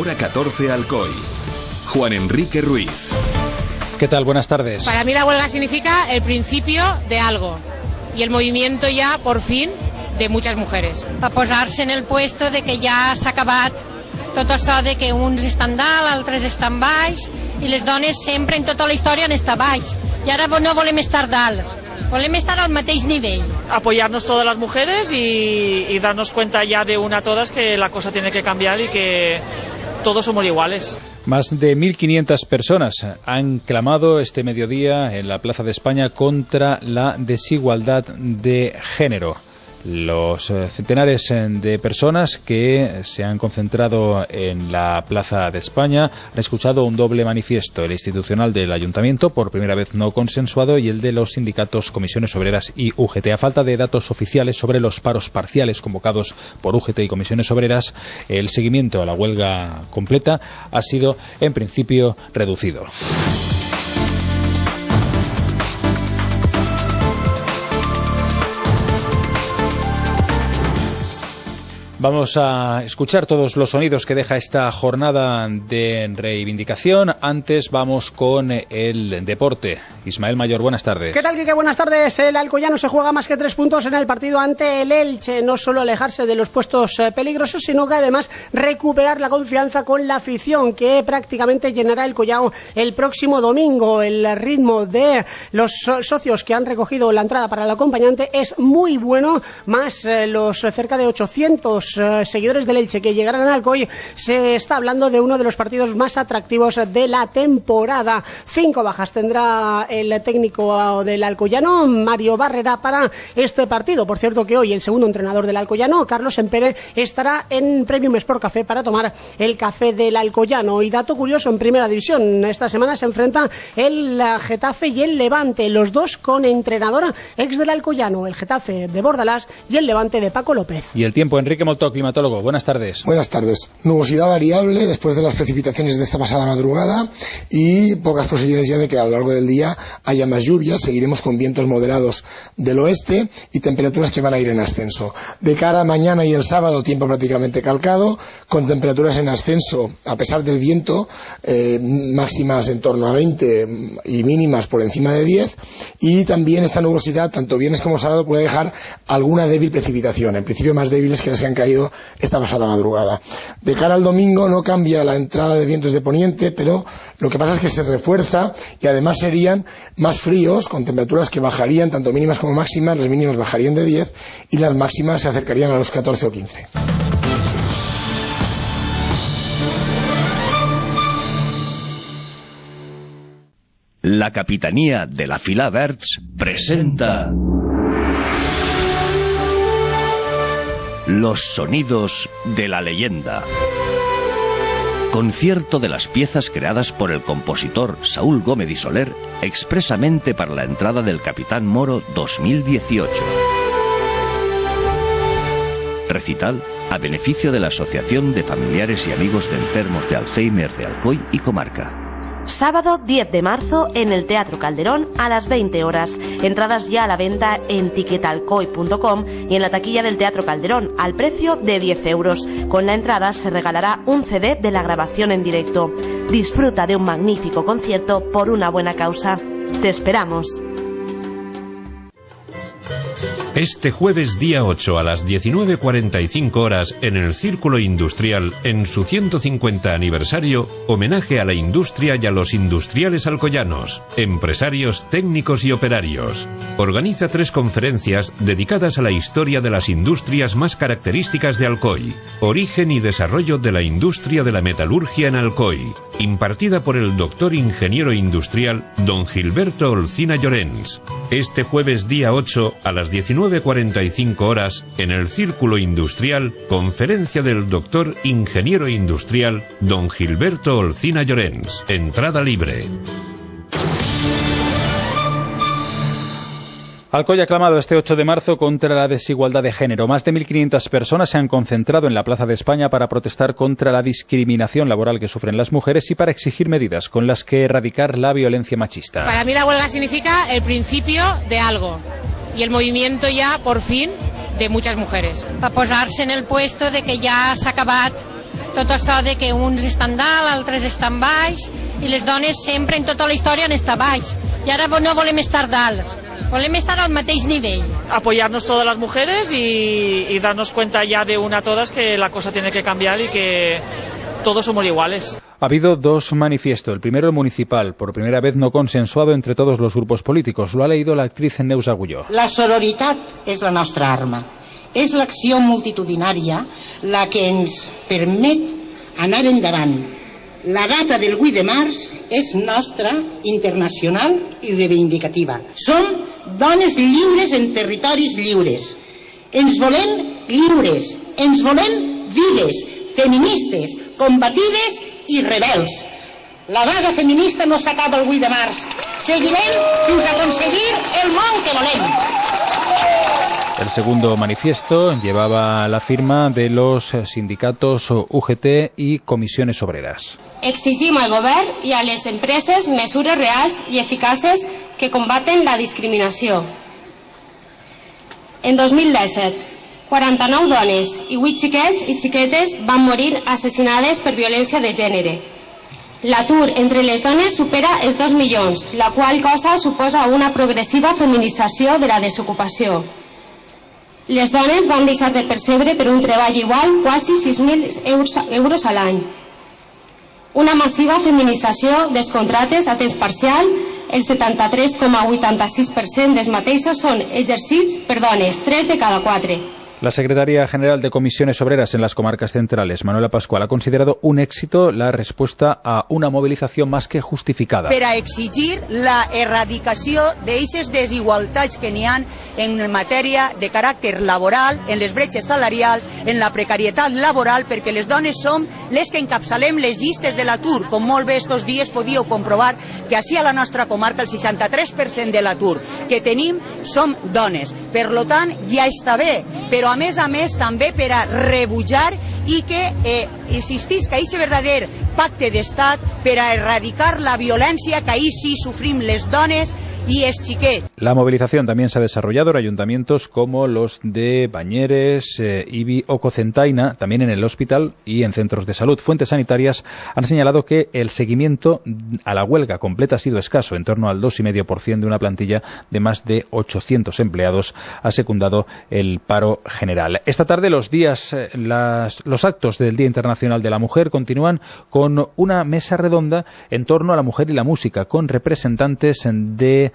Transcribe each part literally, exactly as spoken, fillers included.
hora catorce Alcoy. Juan Enrique Ruiz. ¿Qué tal? Buenas tardes. Para mí la huelga significa el principio de algo y el movimiento ya, por fin, de muchas mujeres. Para posar-se en el puesto de que ja s'ha acabat tot això de que uns estan dalt, altres estan baix, i les dones sempre en tota la història han estat baix. I ara no volem estar dalt, volem estar al mateix nivell. Apoyarnos todas las mujeres y, y darnos cuenta ya de una a todas que la cosa tiene que cambiar y que todos somos iguales. Más de mil quinientas personas han clamado este mediodía en la Plaza de España contra la desigualdad de género. Los centenares de personas que se han concentrado en la Plaza de España han escuchado un doble manifiesto, el institucional del Ayuntamiento, por primera vez no consensuado, y el de los sindicatos Comisiones Obreras y U G T. A falta de datos oficiales sobre los paros parciales convocados por U G T y Comisiones Obreras, el seguimiento a la huelga completa ha sido, en principio, reducido. Vamos a escuchar todos los sonidos que deja esta jornada de reivindicación. Antes vamos con el deporte. Ismael Mayor, buenas tardes. ¿Qué tal, Quique? Buenas tardes. El Alcoyano se juega más que tres puntos en el partido ante el Elche. No solo alejarse de los puestos peligrosos, sino que además recuperar la confianza con la afición, que prácticamente llenará el Collao el próximo domingo. El ritmo de los socios que han recogido la entrada para el acompañante es muy bueno, más los cerca de ochocientos seguidores del Elche que llegarán al Alcoy. Se está hablando de uno de los partidos más atractivos de la temporada. Cinco bajas tendrá el técnico del Alcoyano, Mario Barrera, para este partido. Por cierto que hoy el segundo entrenador del Alcoyano, Carlos Empere, estará en Premium Sport Café para tomar el café del Alcoyano. Y dato curioso, en Primera División esta semana se enfrenta el Getafe y el Levante, los dos con entrenador ex del Alcoyano, el Getafe de Bordalás y el Levante de Paco López. Y el tiempo, Enrique Molto, climatólogo, buenas tardes. Buenas tardes. Nubosidad variable después de las precipitaciones de esta pasada madrugada y pocas posibilidades ya de que a lo largo del día haya más lluvias. Seguiremos con vientos moderados del oeste y temperaturas que van a ir en ascenso. De cara a mañana y el sábado, tiempo prácticamente calcado, con temperaturas en ascenso a pesar del viento, eh, máximas en torno a veinte y mínimas por encima de diez, y también esta nubosidad, tanto viernes como sábado, puede dejar alguna débil precipitación, en principio más débiles que las que han caído esta pasada madrugada. De cara al domingo no cambia la entrada de vientos de poniente, pero lo que pasa es que se refuerza y además serían más fríos, con temperaturas que bajarían tanto mínimas como máximas. Las mínimas bajarían de diez y las máximas se acercarían a los catorce o quince. La Capitanía de la Filaberts presenta Los sonidos de la leyenda. Concierto de las piezas creadas por el compositor Saúl Gómez y Soler expresamente para la entrada del Capitán Moro dos mil dieciocho. Recital a beneficio de la Asociación de Familiares y Amigos de Enfermos de Alzheimer de Alcoy y Comarca. Sábado diez de marzo en el Teatro Calderón a las veinte horas. Entradas ya a la venta en tiquetalcoy punto com y en la taquilla del Teatro Calderón al precio de diez euros. Con la entrada se regalará un C D de la grabación en directo. Disfruta de un magnífico concierto por una buena causa. Te esperamos. Este jueves día ocho a las diecinueve cuarenta y cinco horas en el Círculo Industrial, en su ciento cincuenta aniversario, homenaje a la industria y a los industriales alcoyanos, empresarios, técnicos y operarios. Organiza tres conferencias dedicadas a la historia de las industrias más características de Alcoy, origen y desarrollo de la industria de la metalurgia en Alcoy, impartida por el doctor ingeniero industrial don Gilberto Olcina Llorens. Este jueves día ocho a las diecinueve cuarenta y cinco horas en el Círculo Industrial, conferencia del doctor ingeniero industrial don Gilberto Olcina Llorens. Entrada libre. Alcoy ha clamado este ocho de marzo contra la desigualdad de género. Más de mil quinientas personas se han concentrado en la Plaza de España para protestar contra la discriminación laboral que sufren las mujeres y para exigir medidas con las que erradicar la violencia machista. Para mí la huelga significa el principio de algo y el movimiento ya, por fin, de muchas mujeres. Para posar-se en el puesto de que ja s'ha acabat tot això de que uns estan dalt, altres estan baix, i les dones sempre en tota la història han estat baix. I ara no volem estar dalt, volem estar al mateix nivell. Apoyarnos todas las mujeres y, y darnos cuenta ya de una a todas que la cosa tiene que cambiar y que todos somos iguales. Ha habido dos manifiestos. El primero, el municipal, por primera vez no consensuado entre todos los grupos políticos. Lo ha leído la actriz Neus Agulló. La sororitat és la nostra arma. És l'acció multitudinària la que ens permet anar endavant. La data del vuit de març és nostra, internacional i reivindicativa. Som dones lliures en territoris lliures. Ens volem lliures, ens volem vives, feministes, combatives i rebels. La vaga feminista no s'acaba el vuit de març. Seguirem fins a aconseguir el món que volem. El segundo manifiesto llevaba la firma de los sindicatos U G T y comisiones obreras. Exigim al govern i a les empreses mesures reals i eficaces que combaten la discriminació. En dos mil disset, quaranta-nou dones i vuit xiquets i xiquetes van morir assassinades per violència de gènere. L'atur entre les dones supera els dos milions, la qual cosa suposa una progressiva feminització de la desocupació. Les dones van deixar de percebre per un treball igual quasi sis mil euros a l'any. Una massiva feminització dels contractes a temps parcial, el setanta-tres coma vuitanta-sis per cent dels mateixos són exercits per dones, tres de cada quatre. La secretaria general de Comisiones Obreras en las comarcas centrales, Manuela Pascual, ha considerado un éxito la respuesta a una movilización más que justificada. Per a exigir la erradicació d'eixes desigualtats que n'hi ha en matèria de caràcter laboral, en les bretxes salarials, en la precarietat laboral, perquè les dones som les que encapçalem les llistes de l'atur. Com molt bé estos dies podíeu comprovar que així a la nostra comarca el seixanta-tres per cent de l'atur que tenim som dones. Per lo tant, ja està bé, però a més a més també per a rebutjar i que eh, insistís que aquest verdader pacte d'estat per a erradicar la violència que ahí sí sofrim les dones y es chiquet. La movilización también se ha desarrollado en ayuntamientos como los de Bañeres, eh, Ibi o Cocentaina, también en el hospital y en centros de salud. Fuentes sanitarias han señalado que el seguimiento a la huelga completa ha sido escaso, en torno al dos coma cinco por ciento de una plantilla de más de ochocientos empleados ha secundado el paro general. Esta tarde los días, las, los actos del Día Internacional de la Mujer continúan con una mesa redonda en torno a la mujer y la música, con representantes de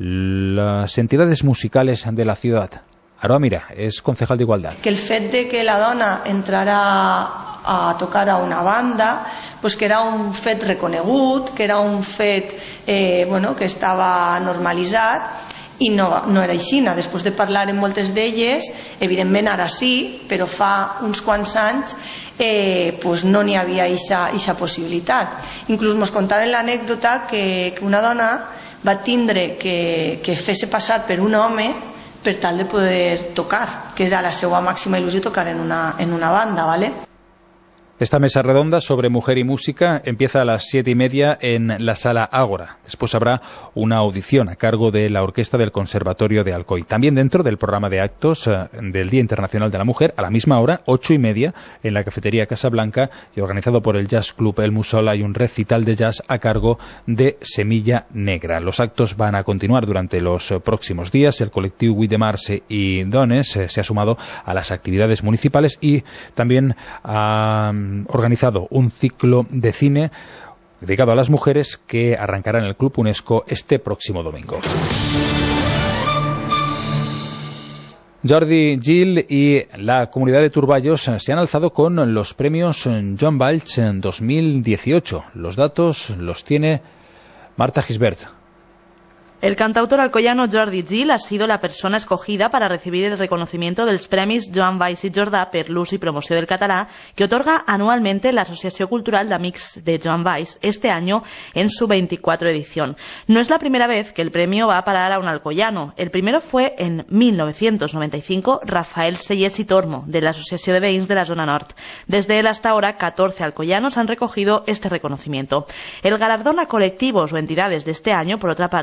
las entidades musicales de la ciudad. Aroa Mira és concejal d'Igualtat. Que el fet de que la dona entrara a tocar a una banda, pues que era un fet reconegut, que era un fet eh, bueno, que estava normalitzat, i no, no era així. Després de parlar amb moltes d'elles, evidentment ara sí, però fa uns quants anys eh, pues no n'hi havia aquesta possibilitat. Inclús ens contaven l'anècdota que, que una dona va tindre que, que fes passar per un home per tal de poder tocar, que era la seva màxima il·lusió, tocar en una, en una banda, ¿vale? Esta mesa redonda sobre mujer y música empieza a las siete y media en la Sala Ágora. Después habrá una audición a cargo de la Orquesta del Conservatorio de Alcoy. También dentro del programa de actos eh, del Día Internacional de la Mujer, a la misma hora, ocho y media, en la cafetería Casablanca y organizado por el Jazz Club El Musol, hay un recital de jazz a cargo de Semilla Negra. Los actos van a continuar durante los eh, próximos días. El colectivo vuit de març y Dones eh, se ha sumado a las actividades municipales y también a organizado un ciclo de cine dedicado a las mujeres que arrancará en el Club UNESCO este próximo domingo. Jordi Gil y la comunidad de Turballos se han alzado con los premios Joan Valls en dos mil dieciocho. Los datos los tiene Marta Gisbert. El cantautor alcoyano Jordi Gil ha sido la persona escogida para recibir el reconocimiento dels Premis Joan Valls i Jordà per l'ús i promoció del català que otorga anualmente la Asociación Cultural de Amics de Joan Valls, este año en su veinticuatro edición. No es la primera vez que el premio va a parar a un alcoyano. El primero fue en mil novecientos noventa y cinco Rafael Sellés i Tormo, de la Asociación de Veïns de la Zona Nord. Desde él hasta ahora, catorce alcoyanos han recogido este reconocimiento. El galardón a colectivos o entidades de este año, por otra parte, ha recaído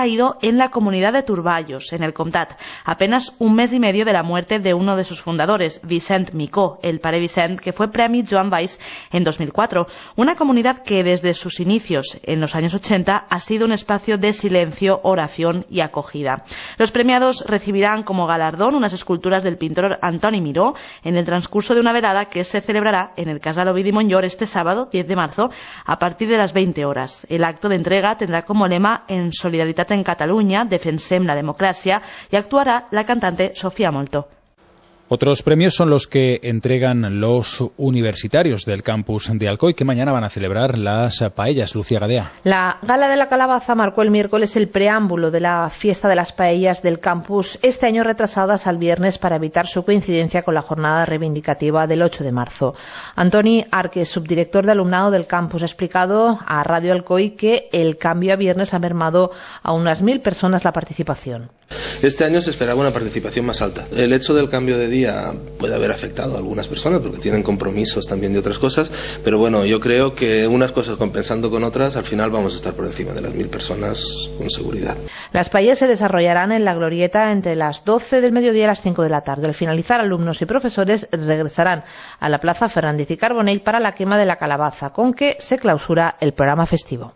caído en la comunidad de Turballos, en el Comtat, apenas un mes y medio de la muerte de uno de sus fundadores, Vicent Micó, el pare Vicent, que fue premio Joan Valls en dos mil cuatro. Una comunidad que desde sus inicios en los años ochenta ha sido un espacio de silencio, oración y acogida. Los premiados recibirán como galardón unas esculturas del pintor Antoni Miró en el transcurso de una velada que se celebrará en el Casal Ovidi Montllor este sábado, diez de marzo, a partir de las veinte horas. El acto de entrega tendrá como lema "En solidaritat en Cataluña, defensem la democracia", y actuará la cantante Sofía Molto. Otros premios son los que entregan los universitarios del campus de Alcoy, que mañana van a celebrar las paellas. Lucía Gadea. La Gala de la Calabaza marcó el miércoles el preámbulo de la fiesta de las paellas del campus, este año retrasadas al viernes para evitar su coincidencia con la jornada reivindicativa del ocho de marzo. Antoni Arques, subdirector de alumnado del campus, ha explicado a Radio Alcoy que el cambio a viernes ha mermado a unas mil personas la participación. Este año se esperaba una participación más alta. El hecho del cambio de día puede haber afectado a algunas personas porque tienen compromisos también de otras cosas, pero bueno, yo creo que unas cosas compensando con otras, al final vamos a estar por encima de las mil personas con seguridad. Las paellas se desarrollarán en la glorieta entre las doce del mediodía y las cinco de la tarde. Al finalizar, alumnos y profesores regresarán a la Plaza Fernández y Carbonell para la quema de la calabaza, con que se clausura el programa festivo.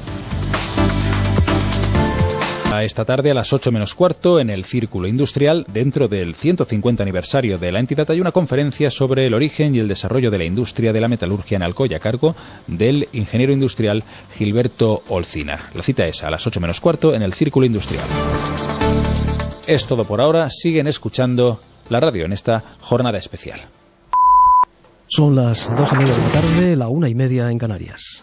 Esta tarde a las ocho menos cuarto en el Círculo Industrial, dentro del ciento cincuenta aniversario de la entidad, hay una conferencia sobre el origen y el desarrollo de la industria de la metalurgia en Alcoy, a cargo del ingeniero industrial Gilberto Olcina. La cita es a las ocho menos cuarto en el Círculo Industrial. Es todo por ahora. Siguen escuchando la radio en esta jornada especial. Son las dos y media de la tarde, la una y media en Canarias.